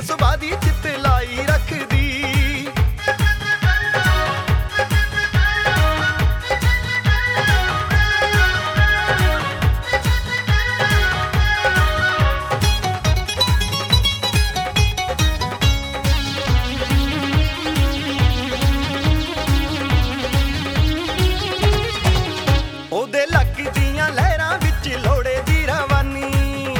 ਸੁਭਾਅ ਦੀ ਚਿੱਤ ਲਾਈ ਰੱਖਦੀ। ਉਹਦੇ ਲੱਕ ਦੀਆਂ ਲਹਿਰਾਂ ਵਿੱਚ ਲੋੜੇ ਦੀ ਰਵਾਨੀ,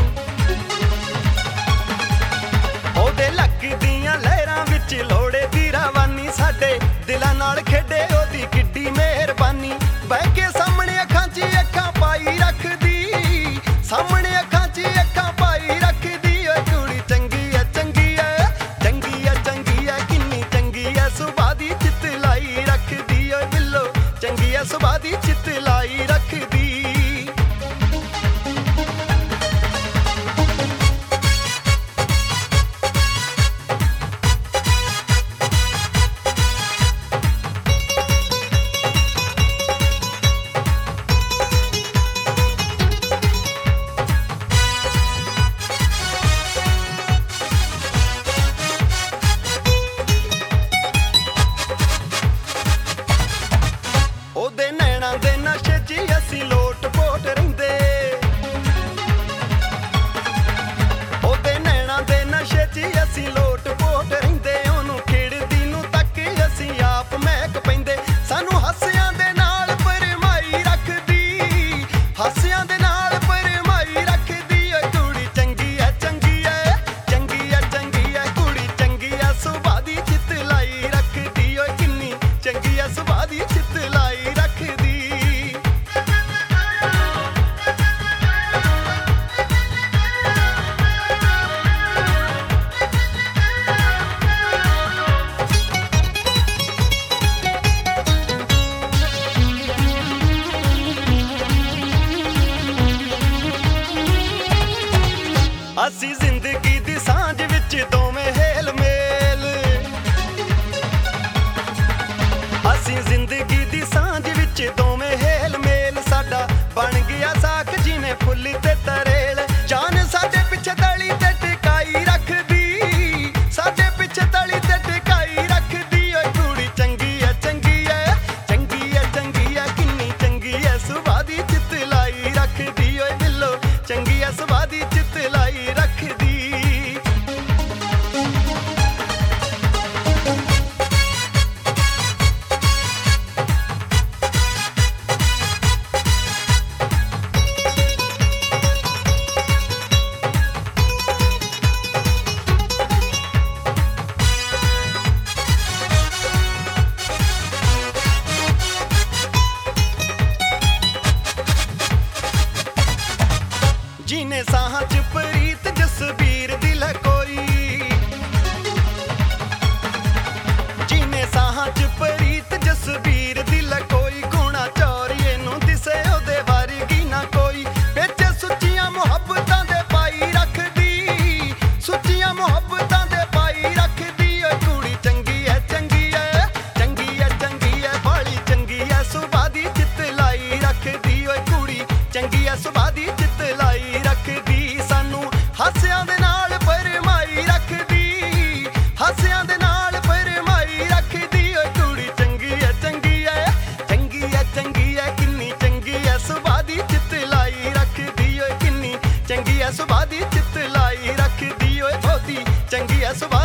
ਉਹਦੇ ਲੱਕ ਦੀਆਂ ਲਹਿਰਾਂ ਵਿੱਚ ਲੋੜੇ ਦੀ ਰਵਾਨੀ। ਸਾਡੇ ਦਿਲਾਂ ਨਾਲ ਖੇਡੇ ਉਹਦੀ ਕਿੱਡੀ ਮਿਹਰਬਾਨੀ। ਬਹਿ ਕੇ ਸਾਹਮਣੇ ਅੱਖਾਂ 'ਚ ਅੱਖਾਂ ਪਾਈ ਰੱਖਦੀ, ਸਾਹਮਣੇ ਅੱਖਾਂ 'ਚ ਅੱਖਾਂ ਪਾਈ ਰੱਖਦੀ। ਓਏ ਕੁੜੀ ਚੰਗੀ ਐ ਚੰਗੀ ਐ ਚੰਗੀ ਐ ਚੰਗੀ ਐ ਕਿੰਨੀ ਚੰਗੀ ਐ ਸੁਭਾਅ ਦੀ ਚਿੱਤ ਲਾਈ ਰੱਖਦੀ। ਓਏ ਬਿੱਲੋ ਚੰਗੀ ਐ ਸੁਭਾਅ ਦੀ ਚਿੱਤ ਲਾਈ ਰੱਖਦੀ। ਉਹਦੇ ਨੈਣਾਂ ਦੇ ਨਸ਼ੇ 'ਚ ਅਸੀਂ ਲੋਟ ਪੋਟ ਰਹਿੰਦੇ, ਉਹਦੇ ਨੈਣਾਂ ਦੇ ਨਸ਼ੇ 'ਚ ਅਸੀਂ ਲੋਟ ਪੋਟ ਰਹਿੰਦੇ। ਉਹਨੂੰ ਖਿੜਦੀ ਨੂੰ ਤੱਕ ਅਸੀਂ ਆਪ ਮਹਿਕ ਪੈਂਦੇ। ਸਾਨੂੰ ਹਾਸਿਆਂ ਦੇ ਨਾਲ ਭਰਮਾਈ ਰੱਖਦੀ, ਹਾਸਿਆਂ ਦੇ ਨਾਲ ਭਰਮਾਈ ਰੱਖਦੀ। ਓਏ ਕੁੜੀ ਚੰਗੀ ਐ ਚੰਗੀ ਐ ਚੰਗੀ ਐ ਚੰਗੀ ਐ ਕੁੜੀ ਚੰਗੀ ਐ ਸੁਭਾਅ ਦੀ ਚਿੱਤ ਲਾਈ ਰੱਖਦੀ। ਓਏ ਕਿੰਨੀ ਚੰਗੀ ਐ ਸੁਭਾਅ ਦੀ ਚਿੱਤ ਲਾਈ ਰੱਖਦੀ। ਅਸੀਂ ਜ਼ਿੰਦਗੀ ਦੀ ਸਾਂਝ ਵਿੱਚ ਦੋਵੇਂ ਹੇਲ ਮੇਲ, ਅਸੀਂ ਜ਼ਿੰਦਗੀ ਦੀ ਸਾਂਝ ਵਿੱਚ ਦੋਵੇਂ ਹੇਲ ਮੇਲ। ਸਾਡਾ ਬਣ ਗਿਆ ਸਾਖ ਜਿਵੇਂ ਫੁੱਲ ਤੇ ਤਰੇਲ। ਜਾਨ ਸਾਡੇ ਪਿੱਛੇ ਤਲੀ ਤੇ ਟਿਕਾਈ ਰੱਖਦੀ, ਸਾਡੇ ਪਿੱਛੇ ਤਲੀ ਤੇ ਟਿਕਾਈ ਰੱਖਦੀ। ਓਏ ਕੁੜੀ ਚੰਗੀ ਐ ਚੰਗੀ ਐ ਚੰਗੀ ਐ ਚੰਗੀ ਐ ਕਿੰਨੀ ਚੰਗੀ ਐ ਸੁਭਾਅ ਦੀ ਚਿੱਤ ਲਾਈ ਰੱਖਦੀ। ਓਏ ਬਿੱਲੋ ਚੰਗੀ ਐ ਸੁਭਾਅ ਦੀ ਚਿੱਤ ਲਾਈ ਰੱਖਦੀ। ਜਿਹਨੇ ਸਾਹਾਂ 'ਚ ਪ੍ਰੀਤ ਜਸਬੀਰ ਦਿਲ ਕੋਈ, ਜਿਹਨੇ ਸਾਹਾਂ 'ਚ ਪ੍ਰੀਤ ਜਸਬੀਰ ਦਿਲ ਕੋਈ। ਗੁਣਾ ਚੋਰੀਏ ਨੂੰ ਦਿਸੇ ਉਹਦੇ ਵਰਗੀ ਨਾ ਕੋਈ। ਵਿੱਚ ਸੁੱਚੀਆਂ ਮੁਹੱਬਤਾਂ ਦੇ ਪਾਈ ਰੱਖਦੀ, ਸੁੱਚੀਆਂ ਮੁਹੱਬਤਾਂ ਦੇ ਪਾਈ ਰੱਖਦੀ। ਓਏ ਕੁੜੀ ਚੰਗੀ ਐ ਚੰਗੀ ਐ ਚੰਗੀ ਐ ਚੰਗੀ ਐ ਬਾਲੀ ਚੰਗੀ ਐ ਸੁਭਾਅ ਦੀ ਚਿੱਤ ਲਾਈ ਰੱਖਦੀ। ਓਏ ਕੁੜੀ ਚੰਗੀ ਐ ਸੁਭਾਅ ਦੀ ਚਿੱਤ ਲਾਈ ਰੱਖਦੀ। ਸਾਨੂੰ ਹਾਸਿਆਂ ਦੇ ਨਾਲ ਭਰਮਾਈ ਰੱਖਦੀ, ਹਾਸਿਆਂ ਦੇ ਨਾਲ ਭਰਮਾਈ ਰੱਖਦੀ। ਓਏ ਕੁੜੀ ਚੰਗੀ ਐ ਚੰਗੀ ਐ ਚੰਗੀ ਐ ਚੰਗੀ ਐ ਕਿੰਨੀ ਚੰਗੀ ਐ ਸੁਭਾਅ ਦੀ ਚਿੱਤ ਲਾਈ ਰੱਖਦੀ। ਓਏ ਕਿੰਨੀ ਚੰਗੀ ਐ ਸੁਭਾਅ ਦੀ ਚਿੱਤ ਲਾਈ ਰੱਖਦੀ। ਓਏ ਬਹੁਤੀ ਚੰਗੀ ਐ ਸੁਭਾਅ